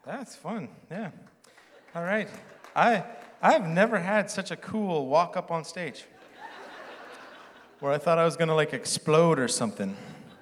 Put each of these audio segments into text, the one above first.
That's fun, yeah. All right. I've never had such a cool walk up on stage where I thought I was going to explode or something.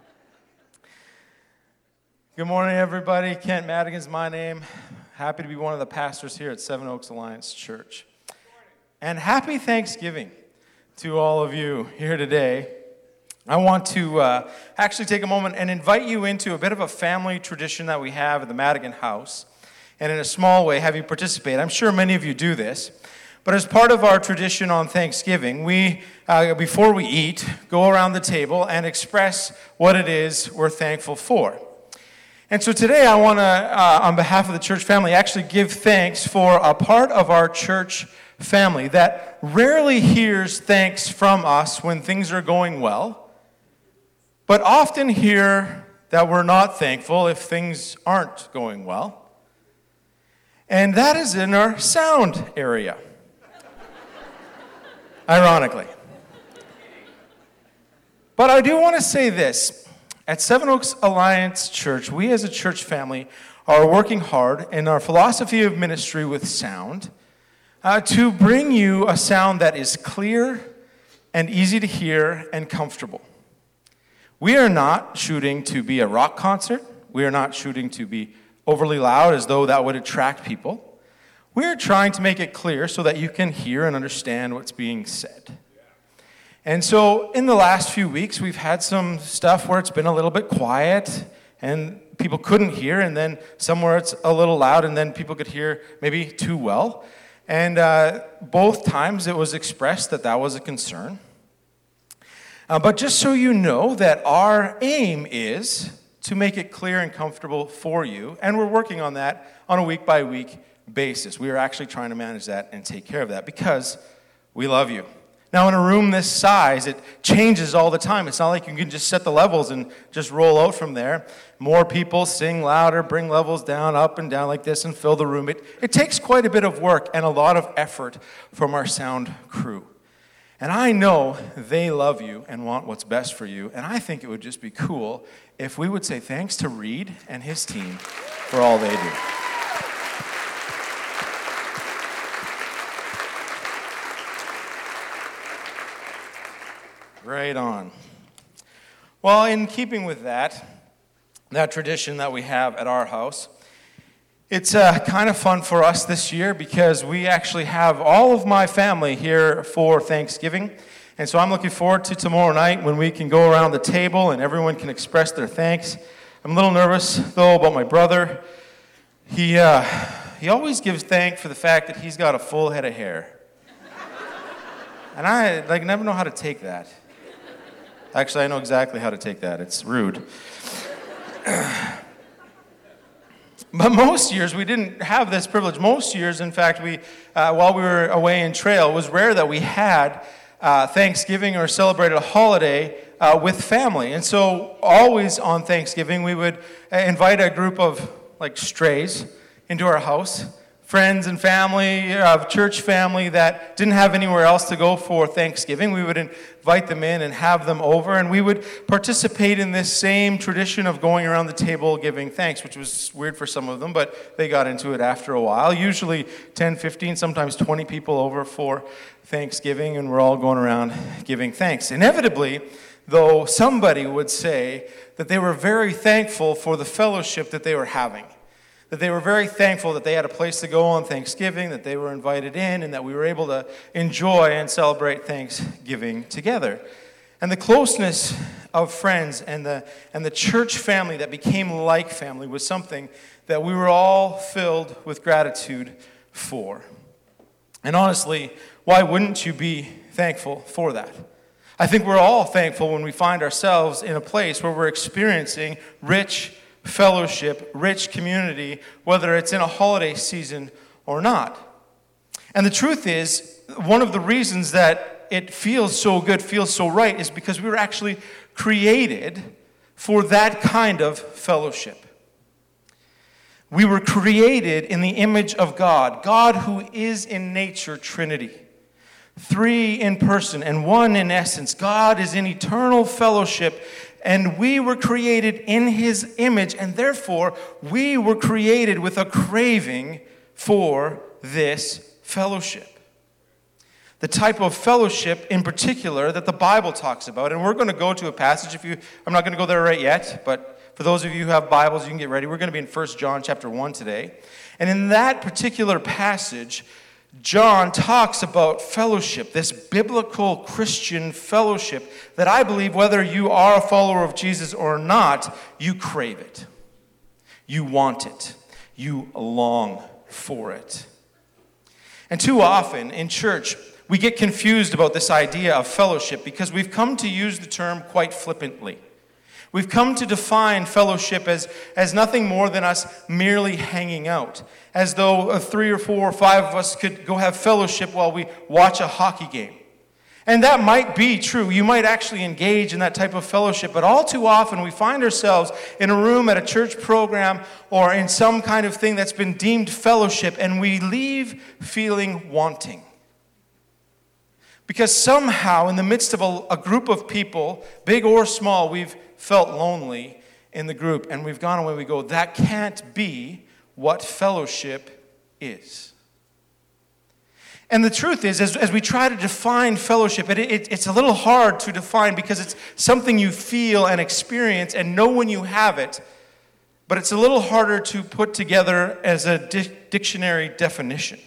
Good morning, everybody. Kent Madigan's my name. Happy to be one of the pastors here at Seven Oaks Alliance Church. And happy Thanksgiving to all of you here today. I want to actually take a moment and invite you into a bit of a family tradition that we have at the Madigan House, and in a small way have you participate. I'm sure many of you do this, but as part of our tradition on Thanksgiving, we, before we eat, go around the table and express what it is we're thankful for. And so today I want to, on behalf of the church family, actually give thanks for a part of our church family that rarely hears thanks from us when things are going well, but often hear that we're not thankful if things aren't going well. And that is in our sound area, ironically. But I do want to say this. At Seven Oaks Alliance Church, we as a church family are working hard in our philosophy of ministry with sound to bring you a sound that is clear and easy to hear and comfortable. We are not shooting to be a rock concert. We are not shooting to be overly loud as though that would attract people. We are trying to make it clear so that you can hear and understand what's being said. And so in the last few weeks, we've had some stuff where it's been a little bit quiet and people couldn't hear, and then somewhere it's a little loud and then people could hear maybe too well. And both times it was expressed that that was a concern. But just so you know that our aim is to make it clear and comfortable for you, and we're working on that on a week-by-week basis. We are actually trying to manage that and take care of that because we love you. Now, in a room this size, it changes all the time. It's not like you can just set the levels and just roll out from there. More people sing louder, bring levels down, up and down like this, and fill the room. It takes quite a bit of work and a lot of effort from our sound crew. And I know they love you and want what's best for you, and I think it would just be cool if we would say thanks to Reed and his team for all they do. Right on. Well, in keeping with that tradition that we have at our house, it's kind of fun for us this year because we actually have all of my family here for Thanksgiving. And so I'm looking forward to tomorrow night when we can go around the table and everyone can express their thanks. I'm a little nervous, though, about my brother. He always gives thanks for the fact that he's got a full head of hair. And I never know how to take that. Actually, I know exactly how to take that. It's rude. But most years, we didn't have this privilege. Most years, in fact, while we were away in trail, it was rare that we had Thanksgiving or celebrated a holiday with family. And so always on Thanksgiving, we would invite a group of strays into our house, friends and family, church family that didn't have anywhere else to go for Thanksgiving. We would invite them in and have them over, and we would participate in this same tradition of going around the table giving thanks, which was weird for some of them, but they got into it after a while. Usually 10, 15, sometimes 20 people over for Thanksgiving, and we're all going around giving thanks. Inevitably, though, somebody would say that they were very thankful for the fellowship that they were having. That they were very thankful that they had a place to go on Thanksgiving, that they were invited in, and that we were able to enjoy and celebrate Thanksgiving together. And the closeness of friends and the church family that became like family was something that we were all filled with gratitude for. And honestly, why wouldn't you be thankful for that? I think we're all thankful when we find ourselves in a place where we're experiencing rich fellowship, rich community, whether it's in a holiday season or not. And the truth is, one of the reasons that it feels so good, feels so right, is because we were actually created for that kind of fellowship. We were created in the image of God, God who is in nature Trinity. Three in person and one in essence. God is in eternal fellowship And we were created in his image, and therefore we were created with a craving for this fellowship. The type of fellowship in particular that the Bible talks about. And we're going to go to a passage. I'm not going to go there right yet, but for those of you who have Bibles, you can get ready. We're going to be in 1 John chapter 1 today. And in that particular passage, John talks about fellowship, this biblical Christian fellowship that I believe whether you are a follower of Jesus or not, you crave it. You want it. You long for it. And too often in church, we get confused about this idea of fellowship because we've come to use the term quite flippantly. We've come to define fellowship as nothing more than us merely hanging out, as though 3 or 4 or 5 of us could go have fellowship while we watch a hockey game. And that might be true. You might actually engage in that type of fellowship, but all too often we find ourselves in a room at a church program or in some kind of thing that's been deemed fellowship, and we leave feeling wanting. Because somehow, in the midst of a group of people, big or small, we've felt lonely in the group, and we've gone away. We go, that can't be what fellowship is. And the truth is, as we try to define fellowship, it's a little hard to define because it's something you feel and experience and know when you have it, but it's a little harder to put together as a dictionary definition.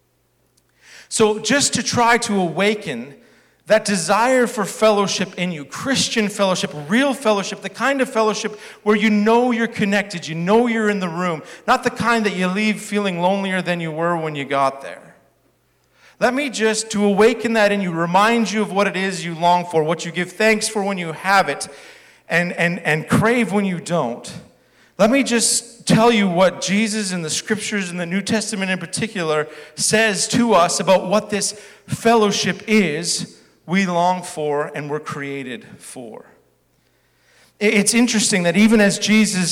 So just to try to awaken that desire for fellowship in you, Christian fellowship, real fellowship, the kind of fellowship where you know you're connected, you know you're in the room, not the kind that you leave feeling lonelier than you were when you got there. Let me just, to awaken that in you, remind you of what it is you long for, what you give thanks for when you have it, and crave when you don't. Let me just tell you what Jesus in the Scriptures, in the New Testament in particular, says to us about what this fellowship is we long for and were created for. It's interesting that even as Jesus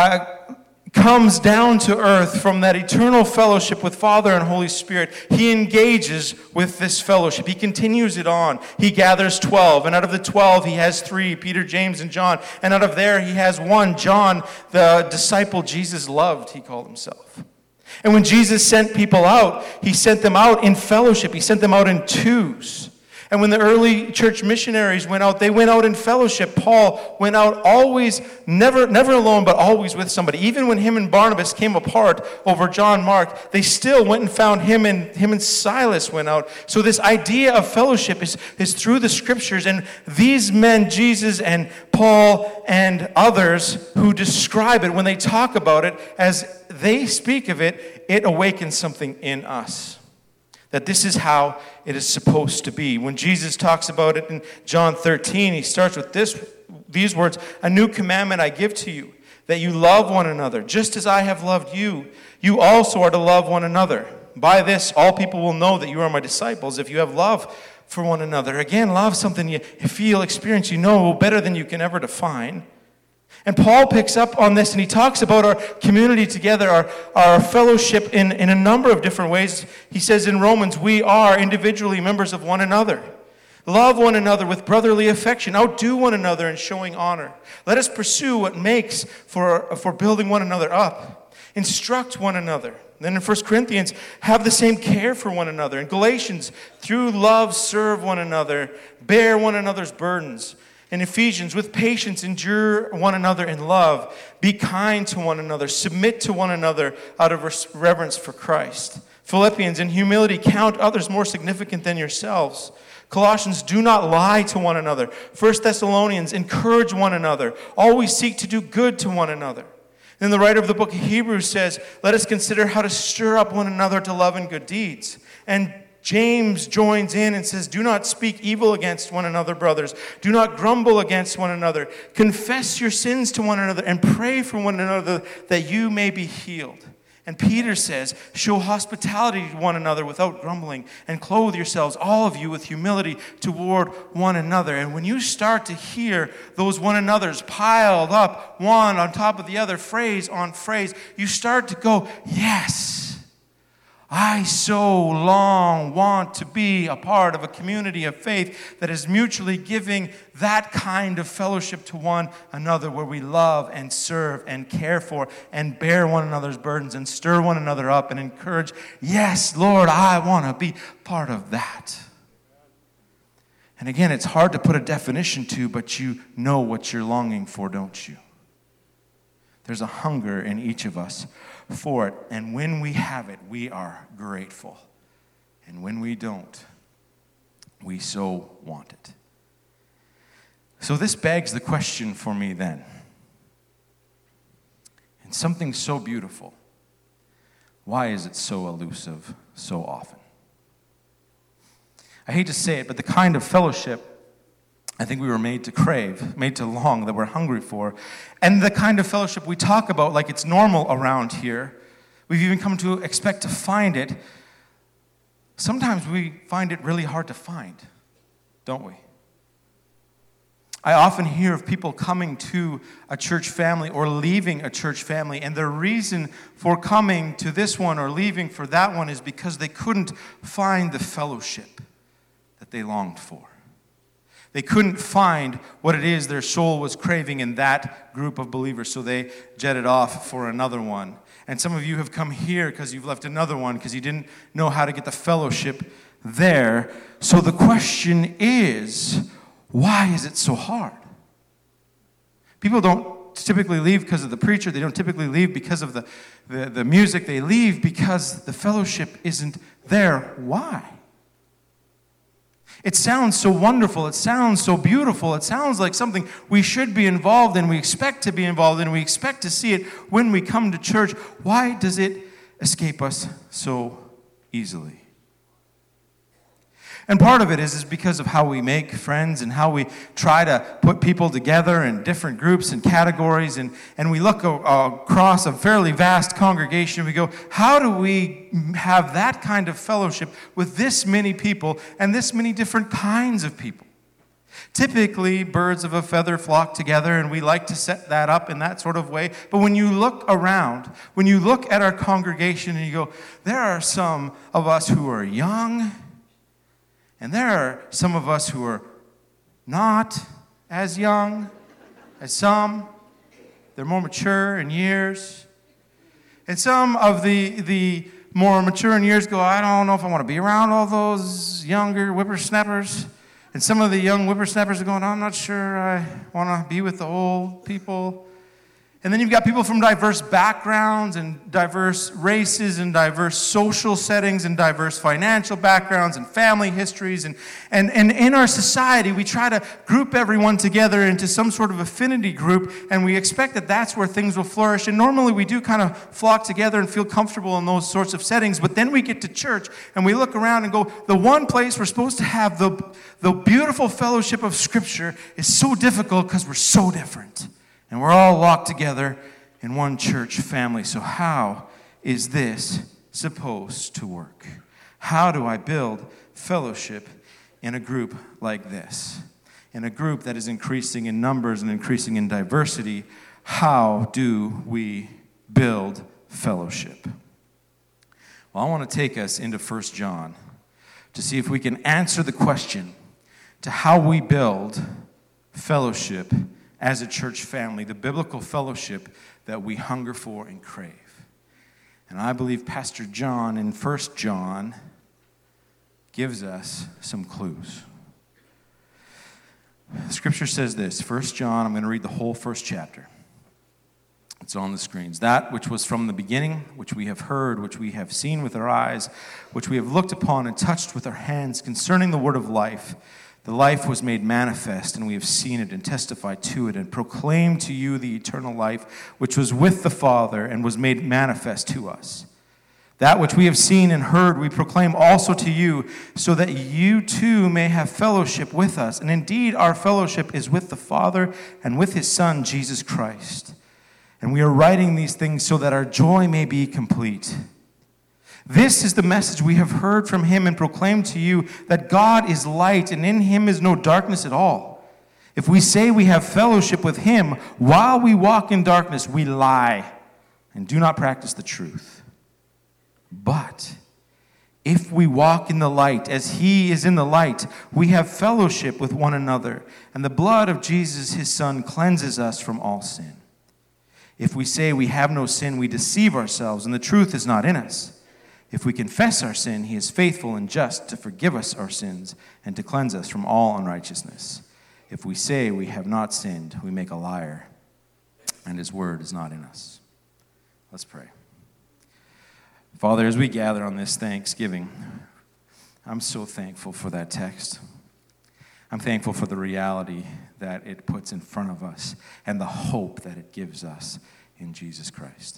comes down to earth from that eternal fellowship with Father and Holy Spirit, he engages with this fellowship. He continues it on. He gathers 12, and out of the 12, he has 3, Peter, James, and John. And out of there, he has 1, John, the disciple Jesus loved, he called himself. And when Jesus sent people out, he sent them out in fellowship. He sent them out in twos. And when the early church missionaries went out, they went out in fellowship. Paul went out always, never alone, but always with somebody. Even when him and Barnabas came apart over John Mark, they still went and found him and Silas went out. So this idea of fellowship is through the Scriptures. And these men, Jesus and Paul and others who describe it, when they talk about it, as they speak of it, it awakens something in us. That this is how it is supposed to be. When Jesus talks about it in John 13, he starts with these words, "A new commandment I give to you, that you love one another. Just as I have loved you, you also are to love one another. By this, all people will know that you are my disciples, if you have love for one another." Again, love, something you feel, experience, you know better than you can ever define. And Paul picks up on this, and he talks about our community together, our fellowship in a number of different ways. He says in Romans, we are individually members of one another. Love one another with brotherly affection. Outdo one another in showing honor. Let us pursue what makes for building one another up. Instruct one another. Then in 1 Corinthians, have the same care for one another. In Galatians, through love serve one another. Bear one another's burdens. In Ephesians, with patience, endure one another in love. Be kind to one another. Submit to one another out of reverence for Christ. Philippians, in humility, count others more significant than yourselves. Colossians, do not lie to one another. 1 Thessalonians, encourage one another. Always seek to do good to one another. Then the writer of the book of Hebrews says, let us consider how to stir up one another to love and good deeds. And James joins in and says, do not speak evil against one another, brothers. Do not grumble against one another. Confess your sins to one another and pray for one another that you may be healed. And Peter says, show hospitality to one another without grumbling, and clothe yourselves, all of you, with humility toward one another. And when you start to hear those one another's piled up, one on top of the other, phrase on phrase, you start to go, yes, I so long want to be a part of a community of faith that is mutually giving that kind of fellowship to one another, where we love and serve and care for and bear one another's burdens and stir one another up and encourage. Yes, Lord, I want to be part of that. And again, it's hard to put a definition to, but you know what you're longing for, don't you? There's a hunger in each of us for it. And when we have it, we are grateful. And when we don't, we so want it. So this begs the question for me then. And something so beautiful, why is it so elusive so often? I hate to say it, but the kind of fellowship I think we were made to crave, made to long, that we're hungry for, and the kind of fellowship we talk about like it's normal around here, we've even come to expect to find it. Sometimes we find it really hard to find, don't we? I often hear of people coming to a church family or leaving a church family, and the reason for coming to this one or leaving for that one is because they couldn't find the fellowship that they longed for. They couldn't find what it is their soul was craving in that group of believers, so they jetted off for another one. And some of you have come here because you've left another one because you didn't know how to get the fellowship there. So the question is, why is it so hard? People don't typically leave because of the preacher. They don't typically leave because of the music. They leave because the fellowship isn't there. Why? It sounds so wonderful. It sounds so beautiful. It sounds like something we should be involved in. We expect to be involved in. We expect to see it when we come to church. Why does it escape us so easily? And part of it is because of how we make friends and how we try to put people together in different groups and categories. And we look across a fairly vast congregation and we go, how do we have that kind of fellowship with this many people and this many different kinds of people? Typically, birds of a feather flock together, and we like to set that up in that sort of way. But when you look around, when you look at our congregation and you go, there are some of us who are young, and there are some of us who are not as young as some. They're more mature in years. And some of the more mature in years go, I don't know if I want to be around all those younger whippersnappers. And some of the young whippersnappers are going, I'm not sure I want to be with the old people. And then you've got people from diverse backgrounds and diverse races and diverse social settings and diverse financial backgrounds and family histories. And in our society, we try to group everyone together into some sort of affinity group, and we expect that that's where things will flourish. And normally we do kind of flock together and feel comfortable in those sorts of settings. But then we get to church and we look around and go, the one place we're supposed to have the beautiful fellowship of Scripture is so difficult because we're so different. And we're all locked together in one church family. So how is this supposed to work? How do I build fellowship in a group like this? In a group that is increasing in numbers and increasing in diversity, how do we build fellowship? Well, I want to take us into 1 John to see if we can answer the question to how we build fellowship as a church family, the biblical fellowship that we hunger for and crave. And I believe Pastor John in 1 John gives us some clues. Scripture says this, 1 John, I'm going to read the whole first chapter. It's on the screens. That which was from the beginning, which we have heard, which we have seen with our eyes, which we have looked upon and touched with our hands concerning the word of life. The life was made manifest, and we have seen it and testified to it and proclaimed to you the eternal life, which was with the Father and was made manifest to us. That which we have seen and heard we proclaim also to you, so that you too may have fellowship with us. And indeed, our fellowship is with the Father and with his Son, Jesus Christ. And we are writing these things so that our joy may be complete. This is the message we have heard from him and proclaimed to you, that God is light and in him is no darkness at all. If we say we have fellowship with him while we walk in darkness, we lie and do not practice the truth. But If we walk in the light as he is in the light, we have fellowship with one another, and the blood of Jesus, his Son, cleanses us from all sin. If we say we have no sin, we deceive ourselves, and the truth is not in us. If we confess our sin, he is faithful and just to forgive us our sins and to cleanse us from all unrighteousness. If we say we have not sinned, we make a liar, and his word is not in us. Let's pray. Father, as we gather on this Thanksgiving, I'm so thankful for that text. I'm thankful for the reality that it puts in front of us and the hope that it gives us in Jesus Christ.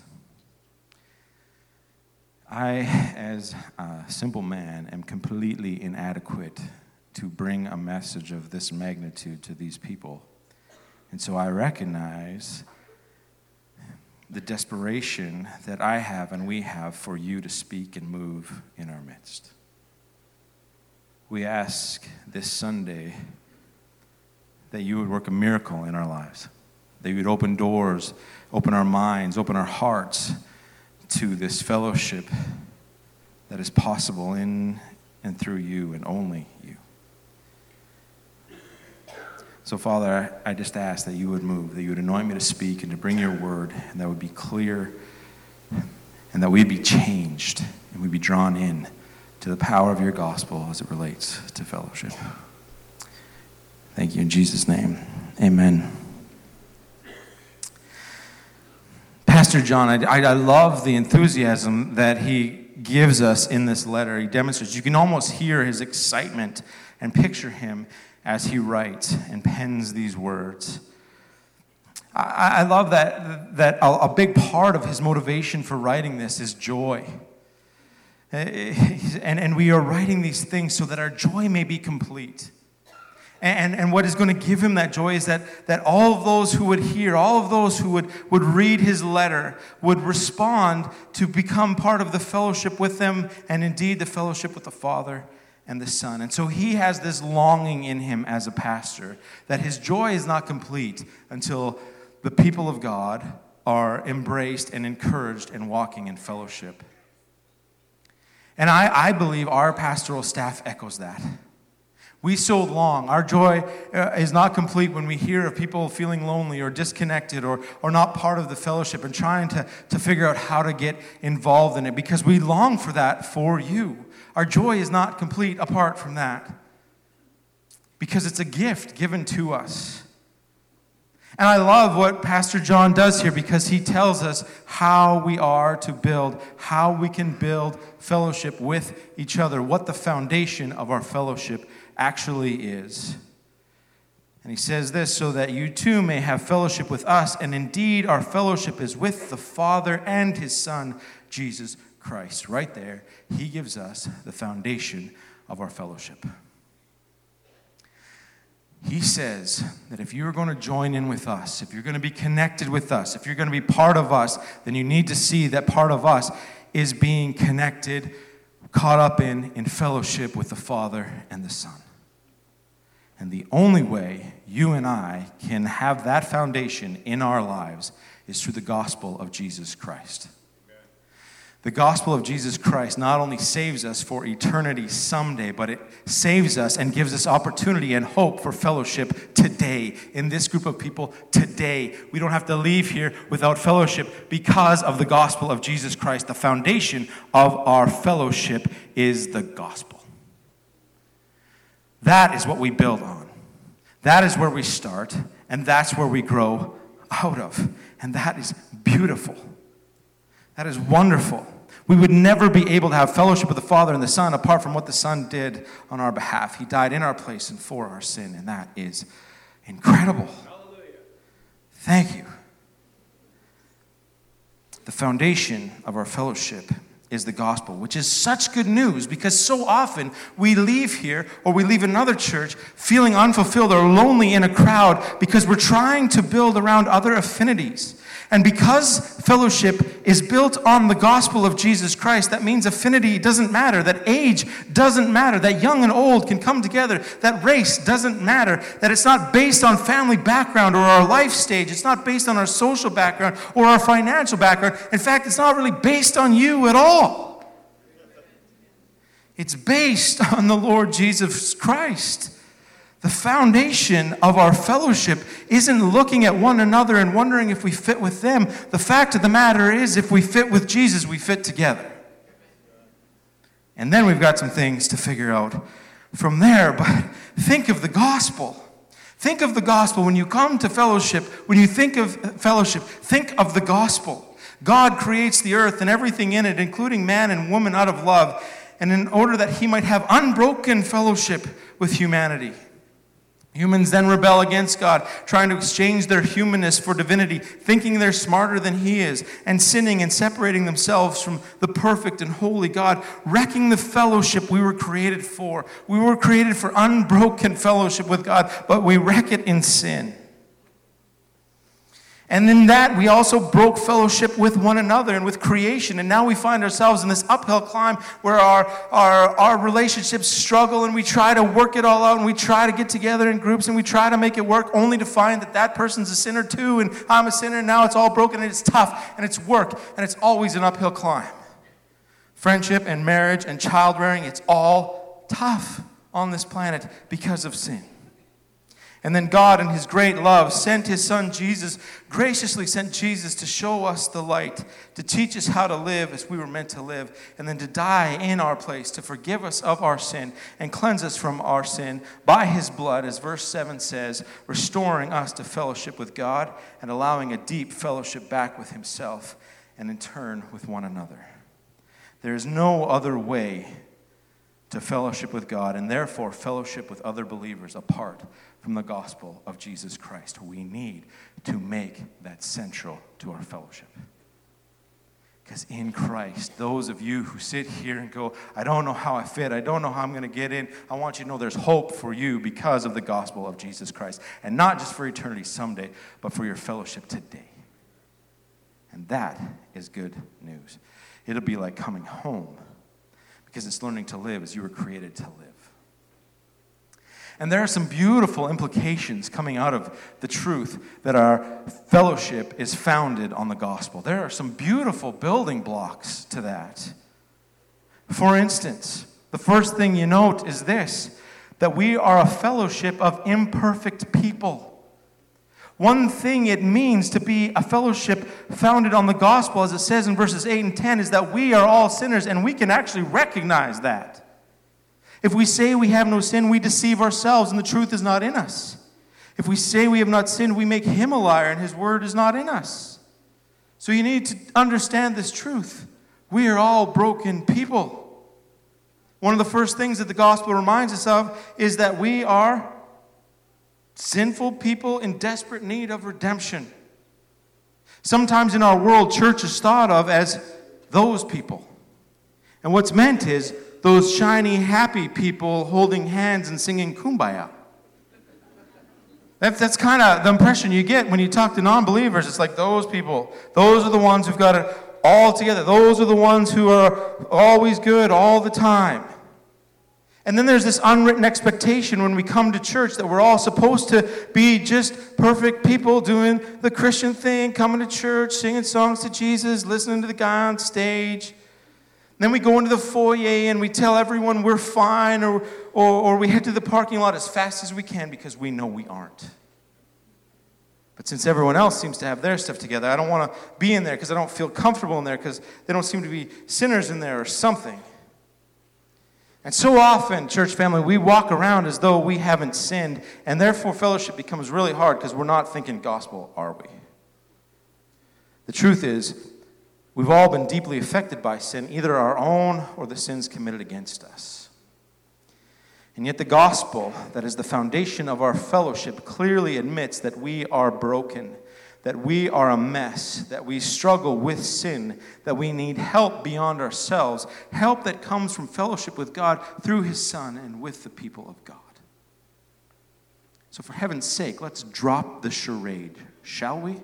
I, as a simple man, am completely inadequate to bring a message of this magnitude to these people. And so I recognize the desperation that I have and we have for you to speak and move in our midst. We ask this Sunday that you would work a miracle in our lives, that you would open doors, open our minds, open our hearts to this fellowship that is possible in and through you and only you. So, Father, I just ask that you would move, that you would anoint me to speak and to bring your word, and that would be clear, and that we'd be changed, and we'd be drawn in to the power of your gospel as it relates to fellowship. Thank you in Jesus' name. Amen. Pastor John, I love the enthusiasm that he gives us in this letter. He demonstrates. You can almost hear his excitement and picture him as he writes and pens these words. I love that a big part of his motivation for writing this is joy. And we are writing these things so that our joy may be complete. And what is going to give him that joy is that all of those who would hear, all of those who would read his letter would respond to become part of the fellowship with them, and indeed the fellowship with the Father and the Son. And so he has this longing in him as a pastor that his joy is not complete until the people of God are embraced and encouraged and walking in fellowship. And I believe our pastoral staff echoes that. We so long. Our joy is not complete when we hear of people feeling lonely or disconnected or not part of the fellowship and trying to figure out how to get involved in it, because we long for that for you. Our joy is not complete apart from that, because it's a gift given to us. And I love what Pastor John does here, because he tells us how we are to build, how we can build fellowship with each other, what the foundation of our fellowship actually is. And he says this, so that you too may have fellowship with us, and indeed our fellowship is with the Father and his Son, Jesus Christ. Right there, he gives us the foundation of our fellowship. He says that if you're going to join in with us, if you're going to be connected with us, if you're going to be part of us, then you need to see that part of us is being connected, caught up in fellowship with the Father and the Son. And the only way you and I can have that foundation in our lives is through the gospel of Jesus Christ. The gospel of Jesus Christ not only saves us for eternity someday, but it saves us and gives us opportunity and hope for fellowship today. In this group of people today, we don't have to leave here without fellowship because of the gospel of Jesus Christ. The foundation of our fellowship is the gospel. That is what we build on. That is where we start, and that's where we grow out of. And that is beautiful. That is wonderful. We would never be able to have fellowship with the Father and the Son apart from what the Son did on our behalf. He died in our place and for our sin, and that is incredible. Hallelujah. Thank you. The foundation of our fellowship is the gospel, which is such good news, because so often we leave here or we leave another church feeling unfulfilled or lonely in a crowd because we're trying to build around other affinities. And because fellowship is built on the gospel of Jesus Christ, that means affinity doesn't matter, that age doesn't matter, that young and old can come together, that race doesn't matter, that it's not based on family background or our life stage, it's not based on our social background or our financial background. In fact, it's not really based on you at all. It's based on the Lord Jesus Christ. The foundation of our fellowship isn't looking at one another and wondering if we fit with them. The fact of the matter is, if we fit with Jesus, we fit together. And then we've got some things to figure out from there. But think of the gospel. Think of the gospel. When you come to fellowship, when you think of fellowship, think of the gospel. God creates the earth and everything in it, including man and woman, out of love, and in order that he might have unbroken fellowship with humanity. Humans then rebel against God, trying to exchange their humanness for divinity, thinking they're smarter than he is, and sinning and separating themselves from the perfect and holy God, wrecking the fellowship we were created for. We were created for unbroken fellowship with God, but we wreck it in sin. And in that, we also broke fellowship with one another and with creation. And now we find ourselves in this uphill climb where our relationships struggle, and we try to work it all out, and we try to get together in groups, and we try to make it work, only to find that that person's a sinner too, and I'm a sinner, and now it's all broken, and it's tough, and it's work, and it's always an uphill climb. Friendship and marriage and child-rearing, it's all tough on this planet because of sin. And then God, in his great love, sent his son Jesus, graciously sent Jesus to show us the light, to teach us how to live as we were meant to live, and then to die in our place, to forgive us of our sin and cleanse us from our sin by his blood, as verse 7 says, restoring us to fellowship with God and allowing a deep fellowship back with himself and in turn with one another. There is no other way to fellowship with God and therefore fellowship with other believers apart from the gospel of Jesus Christ. We need to make that central to our fellowship. Because in Christ, those of you who sit here and go, I don't know how I fit, I don't know how I'm going to get in, I want you to know there's hope for you because of the gospel of Jesus Christ. And not just for eternity someday, but for your fellowship today. And that is good news. It'll be like coming home, because it's learning to live as you were created to live. And there are some beautiful implications coming out of the truth that our fellowship is founded on the gospel. There are some beautiful building blocks to that. For instance, the first thing you note is this, that we are a fellowship of imperfect people. One thing it means to be a fellowship founded on the gospel, as it says in verses 8 and 10, is that we are all sinners, and we can actually recognize that. If we say we have no sin, we deceive ourselves, and the truth is not in us. If we say we have not sinned, we make him a liar, and his word is not in us. So you need to understand this truth. We are all broken people. One of the first things that the gospel reminds us of is that we are sinful people in desperate need of redemption. Sometimes in our world, church is thought of as those people. And what's meant is those shiny, happy people holding hands and singing Kumbaya. That's kind of the impression you get when you talk to non-believers. It's like those people. Those are the ones who've got it all together. Those are the ones who are always good all the time. And then there's this unwritten expectation when we come to church that we're all supposed to be just perfect people doing the Christian thing, coming to church, singing songs to Jesus, listening to the guy on stage. Then we go into the foyer and we tell everyone we're fine, or we head to the parking lot as fast as we can because we know we aren't. But since everyone else seems to have their stuff together, I don't want to be in there because I don't feel comfortable in there because they don't seem to be sinners in there or something. And so often, church family, we walk around as though we haven't sinned, and therefore fellowship becomes really hard because we're not thinking gospel, are we? The truth is, we've all been deeply affected by sin, either our own or the sins committed against us. And yet the gospel, that is the foundation of our fellowship, clearly admits that we are broken, that we are a mess, that we struggle with sin, that we need help beyond ourselves, help that comes from fellowship with God through his Son and with the people of God. So for heaven's sake, let's drop the charade, shall we?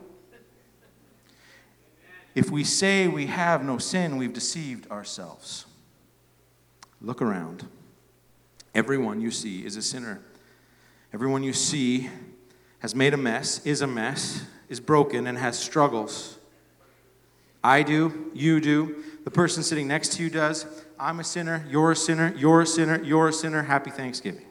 If we say we have no sin, we've deceived ourselves. Look around. Everyone you see is a sinner. Everyone you see has made a mess, is broken, and has struggles. I do, you do, the person sitting next to you does. I'm a sinner, you're a sinner, you're a sinner, you're a sinner. Happy Thanksgiving.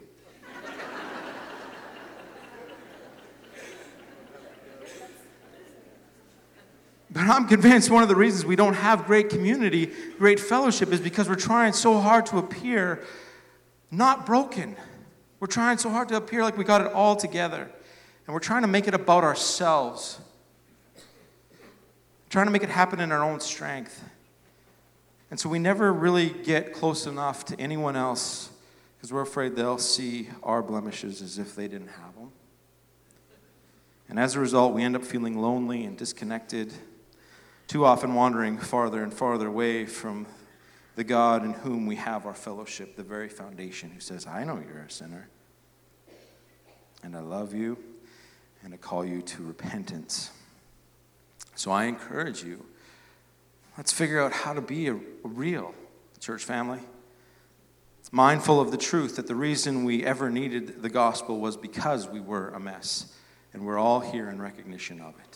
But I'm convinced one of the reasons we don't have great community, great fellowship, is because we're trying so hard to appear not broken. We're trying so hard to appear like we got it all together. And we're trying to make it about ourselves. Trying to make it happen in our own strength. And so we never really get close enough to anyone else because we're afraid they'll see our blemishes as if they didn't have them. And as a result, we end up feeling lonely and disconnected, too often wandering farther and farther away from the God in whom we have our fellowship, the very foundation who says, I know you're a sinner, and I love you, and I call you to repentance. So I encourage you, let's figure out how to be a real church family. It's mindful of the truth that the reason we ever needed the gospel was because we were a mess, and we're all here in recognition of it.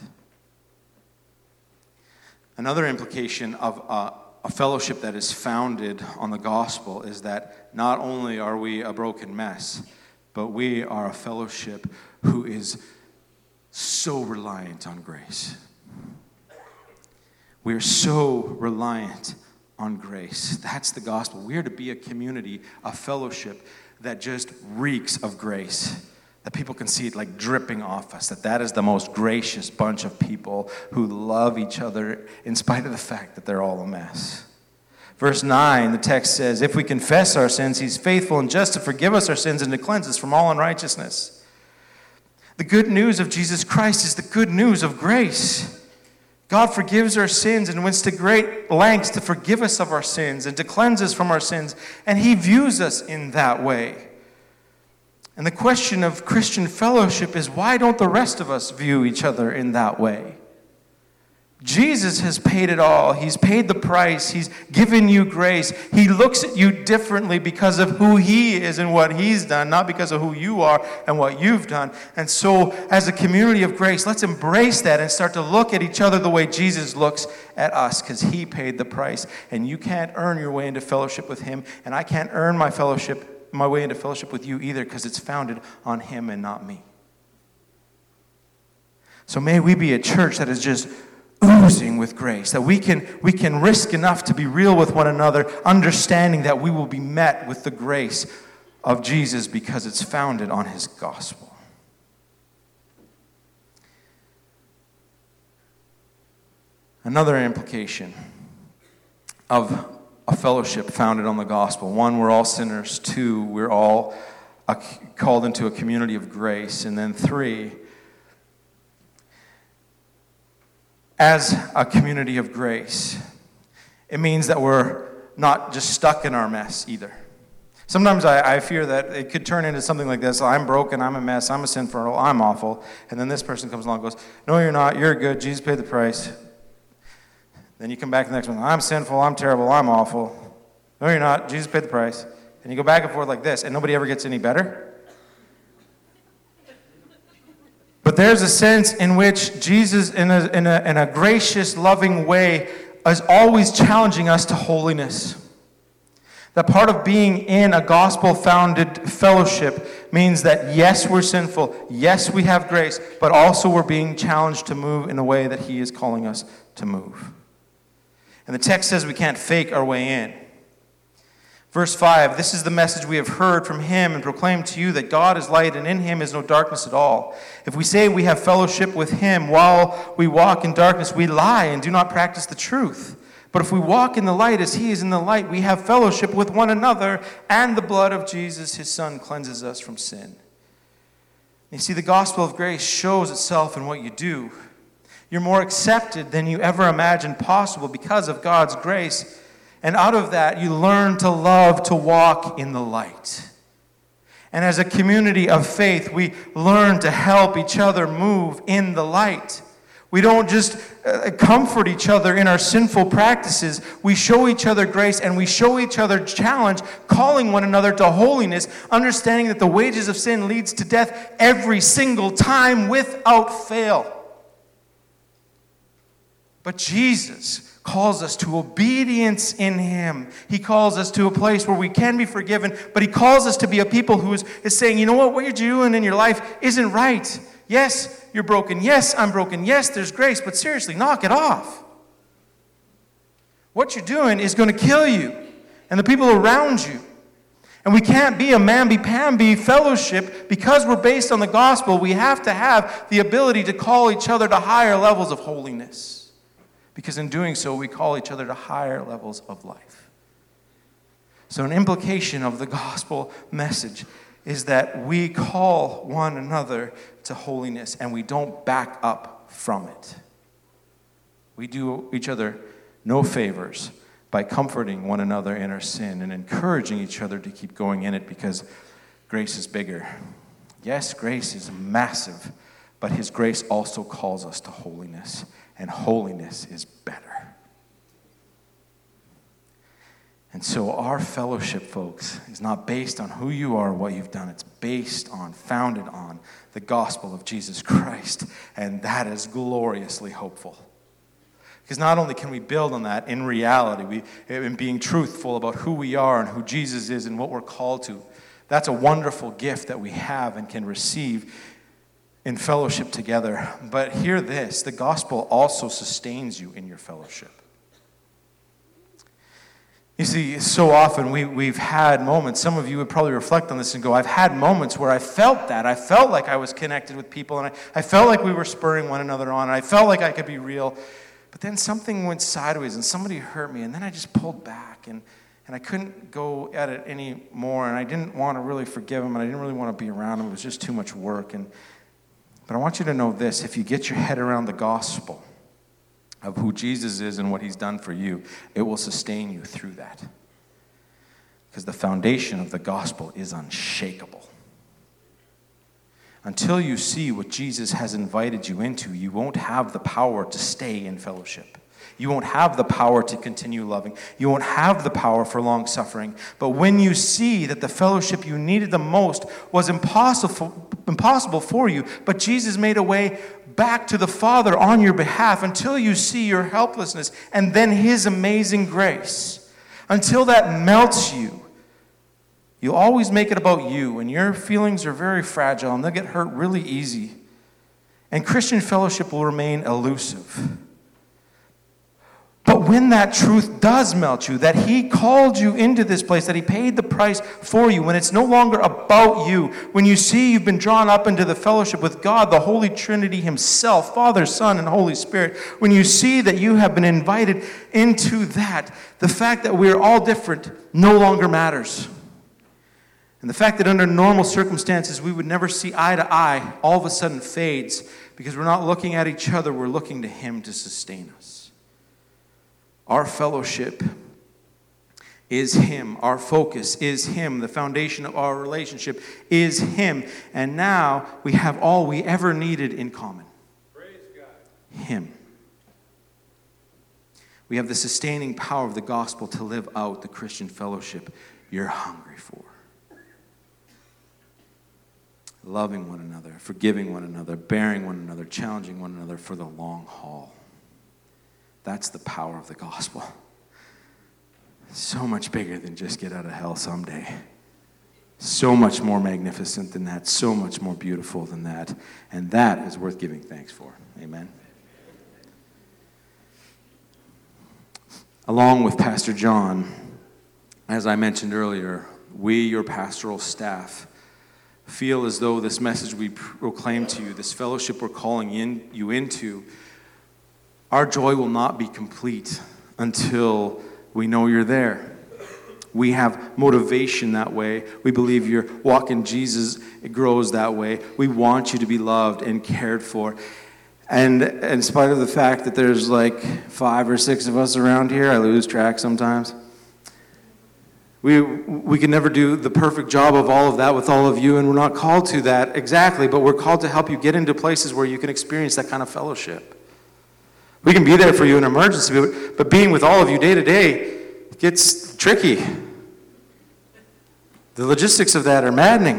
Another implication of a fellowship that is founded on the gospel is that not only are we a broken mess, but we are a fellowship who is so reliant on grace. We are so reliant on grace. That's the gospel. We are to be a community, a fellowship that just reeks of grace. That people can see it like dripping off us. That is the most gracious bunch of people who love each other in spite of the fact that they're all a mess. Verse 9, the text says, if we confess our sins, he's faithful and just to forgive us our sins and to cleanse us from all unrighteousness. The good news of Jesus Christ is the good news of grace. God forgives our sins and went to great lengths to forgive us of our sins and to cleanse us from our sins. And he views us in that way. And the question of Christian fellowship is, why don't the rest of us view each other in that way? Jesus has paid it all. He's paid the price. He's given you grace. He looks at you differently because of who he is and what he's done, not because of who you are and what you've done. And so, as a community of grace, let's embrace that and start to look at each other the way Jesus looks at us, because he paid the price. And you can't earn your way into fellowship with him, and I can't earn my way into fellowship with you either, because it's founded on him and not me. So may we be a church that is just oozing with grace, that we can risk enough to be real with one another, understanding that we will be met with the grace of Jesus because it's founded on his gospel. Another implication of a fellowship founded on the gospel. One, we're all sinners. Two, we're all called into a community of grace. And then three, as a community of grace, it means that we're not just stuck in our mess either. Sometimes I fear that it could turn into something like this. I'm broken, I'm a mess, I'm a sinful, I'm awful. And then this person comes along and goes, no, you're not, you're good, Jesus paid the price. Then you come back the next one, I'm sinful, I'm terrible, I'm awful. No, you're not, Jesus paid the price. And you go back and forth like this, and nobody ever gets any better. But there's a sense in which Jesus, in a gracious, loving way, is always challenging us to holiness. That part of being in a gospel-founded fellowship means that, yes, we're sinful, yes, we have grace, but also we're being challenged to move in a way that he is calling us to move. And the text says we can't fake our way in. Verse 5, this is the message we have heard from him and proclaimed to you, that God is light and in him is no darkness at all. If we say we have fellowship with him while we walk in darkness, we lie and do not practice the truth. But if we walk in the light as he is in the light, we have fellowship with one another, and the blood of Jesus, his son, cleanses us from sin. You see, the gospel of grace shows itself in what you do. You're more accepted than you ever imagined possible because of God's grace. And out of that, you learn to love to walk in the light. And as a community of faith, we learn to help each other move in the light. We don't just comfort each other in our sinful practices. We show each other grace and we show each other challenge, calling one another to holiness, understanding that the wages of sin leads to death every single time without fail. But Jesus calls us to obedience in him. He calls us to a place where we can be forgiven, but he calls us to be a people who is saying, you know what you're doing in your life isn't right. Yes, you're broken. Yes, I'm broken. Yes, there's grace, but seriously, knock it off. What you're doing is going to kill you and the people around you. And we can't be a mamby-pamby fellowship because we're based on the gospel. We have to have the ability to call each other to higher levels of holiness. Because in doing so, we call each other to higher levels of life. So an implication of the gospel message is that we call one another to holiness and we don't back up from it. We do each other no favors by comforting one another in our sin and encouraging each other to keep going in it because grace is bigger. Yes, grace is massive, but his grace also calls us to holiness. And holiness is better. And so our fellowship, folks, is not based on who you are or what you've done. It's founded on the gospel of Jesus Christ. And that is gloriously hopeful. Because not only can we build on that in reality, in being truthful about who we are and who Jesus is and what we're called to, that's a wonderful gift that we have and can receive in fellowship together. But hear this, the gospel also sustains you in your fellowship. You see, so often we've had moments, some of you would probably reflect on this and go, I've had moments where I felt that. I felt like I was connected with people, and I felt like we were spurring one another on, and I felt like I could be real. But then something went sideways, and somebody hurt me, and then I just pulled back, and I couldn't go at it anymore, and I didn't want to really forgive him, and I didn't really want to be around him. It was just too much work. But I want you to know this, if you get your head around the gospel of who Jesus is and what he's done for you, it will sustain you through that. Because the foundation of the gospel is unshakable. Until you see what Jesus has invited you into, you won't have the power to stay in fellowship. You won't have the power to continue loving. You won't have the power for long suffering. But when you see that the fellowship you needed the most was impossible for you, but Jesus made a way back to the Father on your behalf, until you see your helplessness and then his amazing grace, until that melts you, you'll always make it about you, and your feelings are very fragile and they'll get hurt really easy. And Christian fellowship will remain elusive. But when that truth does melt you, that he called you into this place, that he paid the price for you, when it's no longer about you, when you see you've been drawn up into the fellowship with God, the Holy Trinity himself, Father, Son, and Holy Spirit, when you see that you have been invited into that, the fact that we're all different no longer matters. And the fact that under normal circumstances we would never see eye to eye all of a sudden fades, because we're not looking at each other, we're looking to him to sustain us. Our fellowship is him. Our focus is him. The foundation of our relationship is him. And now we have all we ever needed in common. Praise God. Him. We have the sustaining power of the gospel to live out the Christian fellowship you're hungry for. Loving one another, forgiving one another, bearing one another, challenging one another for the long haul. That's the power of the gospel. So much bigger than just get out of hell someday. So much more magnificent than that. So much more beautiful than that. And that is worth giving thanks for. Amen. Along with Pastor John, as I mentioned earlier, we, your pastoral staff, feel as though this message we proclaim to you, this fellowship we're calling you into, our joy will not be complete until we know you're there. We have motivation that way. We believe your walk in Jesus, it grows that way. We want you to be loved and cared for. And in spite of the fact that there's like 5 or 6 of us around here, I lose track sometimes. We can never do the perfect job of all of that with all of you, and we're not called to that exactly, but we're called to help you get into places where you can experience that kind of fellowship. We can be there for you in an emergency, but being with all of you day to day gets tricky. The logistics of that are maddening.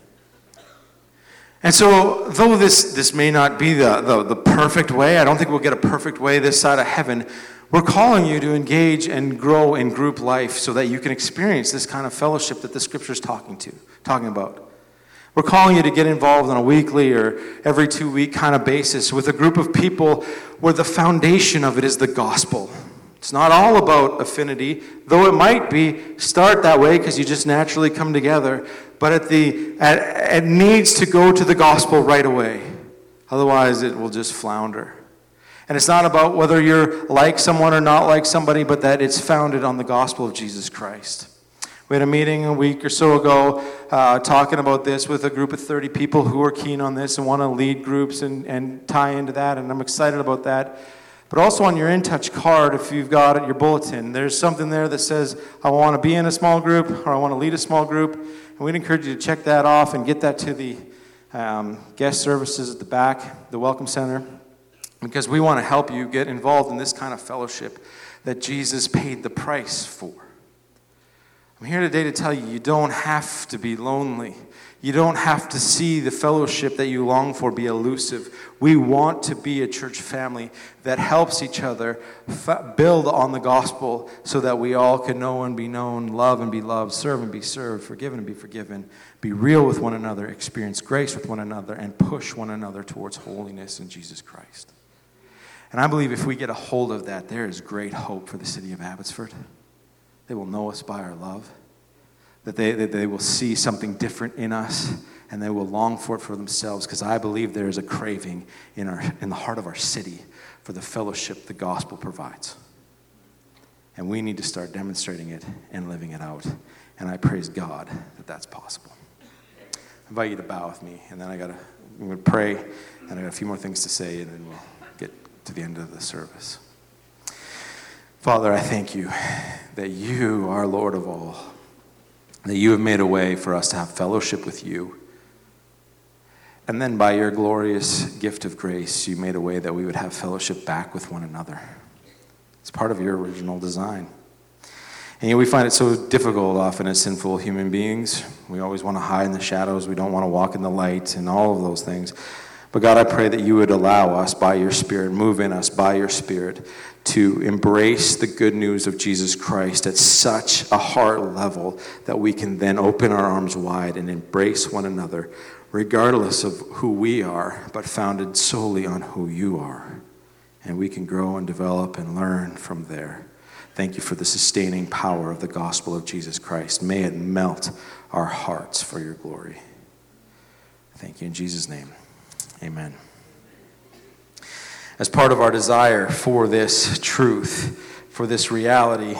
And so, though this may not be the perfect way, I don't think we'll get a perfect way this side of heaven, We're calling you to engage and grow in group life so that you can experience this kind of fellowship that the Scripture is talking about. We're calling you to get involved on a weekly or every 2-week kind of basis with a group of people where the foundation of it is the gospel. It's not all about affinity, though it might be. Start that way because you just naturally come together. But it needs to go to the gospel right away. Otherwise, it will just flounder. And it's not about whether you're like someone or not like somebody, but that it's founded on the gospel of Jesus Christ. We had a meeting a week or so ago talking about this with a group of 30 people who are keen on this and want to lead groups and tie into that, and I'm excited about that. But also on your InTouch card, if you've got it, your bulletin, there's something there that says, I want to be in a small group or I want to lead a small group. And we'd encourage you to check that off and get that to the guest services at the back, the Welcome Center, because we want to help you get involved in this kind of fellowship that Jesus paid the price for. I'm here today to tell you, you don't have to be lonely. You don't have to see the fellowship that you long for be elusive. We want to be a church family that helps each other build on the gospel so that we all can know and be known, love and be loved, serve and be served, forgive and be forgiven, be real with one another, experience grace with one another, and push one another towards holiness in Jesus Christ. And I believe if we get a hold of that, there is great hope for the city of Abbotsford. They will know us by our love, that they will see something different in us, and they will long for it for themselves, because I believe there is a craving in the heart of our city for the fellowship the gospel provides. And we need to start demonstrating it and living it out. And I praise God that that's possible. I invite you to bow with me, and then I'm going to pray, and I got a few more things to say, and then we'll get to the end of the service. Father, I thank you that you are Lord of all, that you have made a way for us to have fellowship with you. And then by your glorious gift of grace, you made a way that we would have fellowship back with one another. It's part of your original design. And yet we find it so difficult often as sinful human beings. We always want to hide in the shadows. We don't want to walk in the light and all of those things. But God, I pray that you would allow us by your Spirit, move in us by your Spirit, to embrace the good news of Jesus Christ at such a heart level that we can then open our arms wide and embrace one another, regardless of who we are, but founded solely on who you are. And we can grow and develop and learn from there. Thank you for the sustaining power of the gospel of Jesus Christ. May it melt our hearts for your glory. Thank you in Jesus' name. Amen. As part of our desire for this truth, for this reality,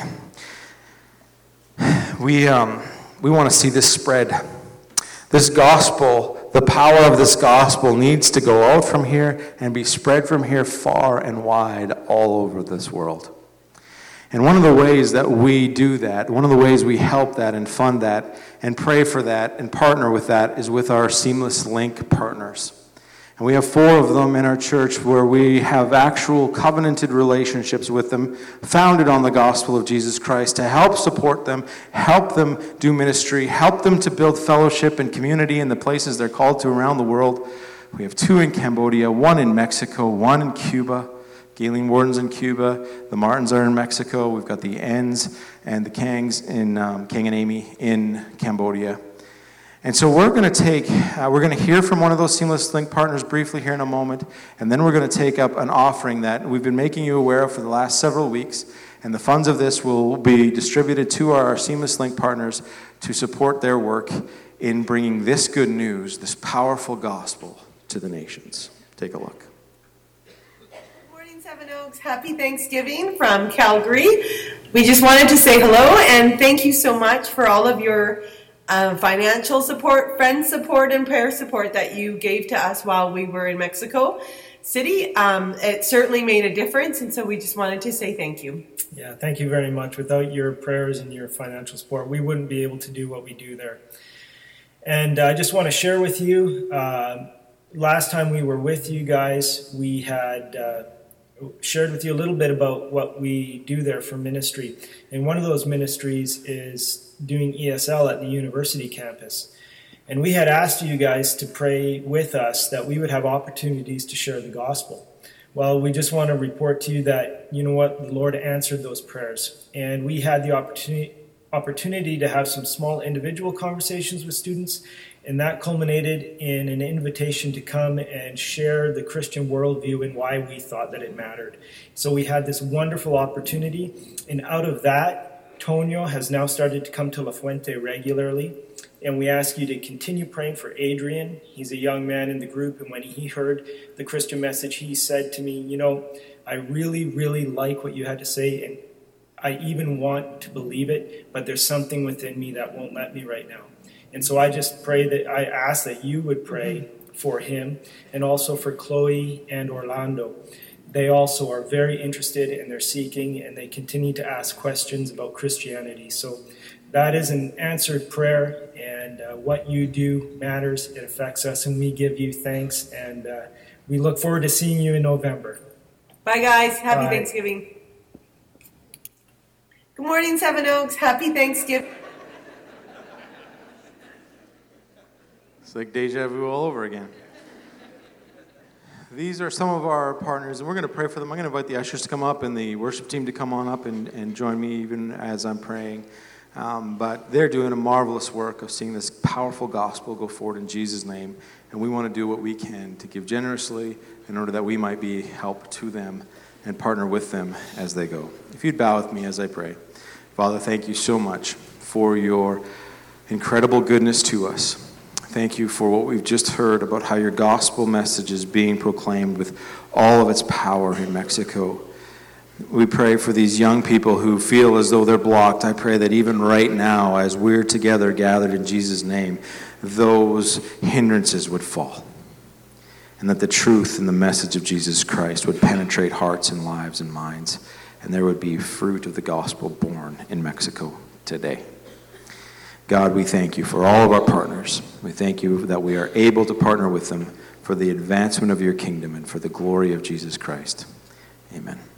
we want to see this spread. This gospel, the power of this gospel needs to go out from here and be spread from here far and wide all over this world. And one of the ways that we do that, one of the ways we help that and fund that and pray for that and partner with that is with our Seamless Link partners. And we have 4 of them in our church where we have actual covenanted relationships with them, founded on the gospel of Jesus Christ, to help support them, help them do ministry, help them to build fellowship and community in the places they're called to around the world. We have 2 in Cambodia, 1 in Mexico, 1 in Cuba. Galen Warden's in Cuba, the Martins are in Mexico. We've got the Ens and the Kangs in Kang and Amy in Cambodia. And so we're going to hear from one of those Seamless Link partners briefly here in a moment, and then we're going to take up an offering that we've been making you aware of for the last several weeks, and the funds of this will be distributed to our Seamless Link partners to support their work in bringing this good news, this powerful gospel, to the nations. Take a look. Good morning, Seven Oaks. Happy Thanksgiving from Calgary. We just wanted to say hello and thank you so much for all of your financial support, friend support, and prayer support that you gave to us while we were in Mexico City. It certainly made a difference, and so we just wanted to say thank you. Yeah, thank you very much. Without your prayers and your financial support, we wouldn't be able to do what we do there. And I just want to share with you, last time we were with you guys, we had shared with you a little bit about what we do there for ministry. And one of those ministries is doing ESL at the university campus. And we had asked you guys to pray with us that we would have opportunities to share the gospel. Well, we just want to report to you that, you know what, the Lord answered those prayers. And we had the opportunity to have some small individual conversations with students, and that culminated in an invitation to come and share the Christian worldview and why we thought that it mattered. So we had this wonderful opportunity, and out of that, Tonio has now started to come to La Fuente regularly, and we ask you to continue praying for Adrian. He's a young man in the group, and when he heard the Christian message, he said to me, you know, I really, really like what you had to say, and I even want to believe it, but there's something within me that won't let me right now. And so I ask that you would pray for him, and also for Chloe and Orlando. They also are very interested, and they're seeking, and they continue to ask questions about Christianity. So that is an answered prayer, and what you do matters. It affects us, and we give you thanks, and we look forward to seeing you in November. Bye, guys. Happy Bye. Thanksgiving. Good morning, Seven Oaks. Happy Thanksgiving. It's like deja vu all over again. These are some of our partners, and we're going to pray for them. I'm going to invite the ushers to come up and the worship team to come on up and join me even as I'm praying. But they're doing a marvelous work of seeing this powerful gospel go forward in Jesus' name, and we want to do what we can to give generously in order that we might be help to them and partner with them as they go. If you'd bow with me as I pray. Father, thank you so much for your incredible goodness to us. Thank you for what we've just heard about how your gospel message is being proclaimed with all of its power in Mexico. We pray for these young people who feel as though they're blocked. I pray that even right now, as we're together gathered in Jesus' name, those hindrances would fall, and that the truth and the message of Jesus Christ would penetrate hearts and lives and minds, and there would be fruit of the gospel born in Mexico today. God, we thank you for all of our partners. We thank you that we are able to partner with them for the advancement of your kingdom and for the glory of Jesus Christ. Amen.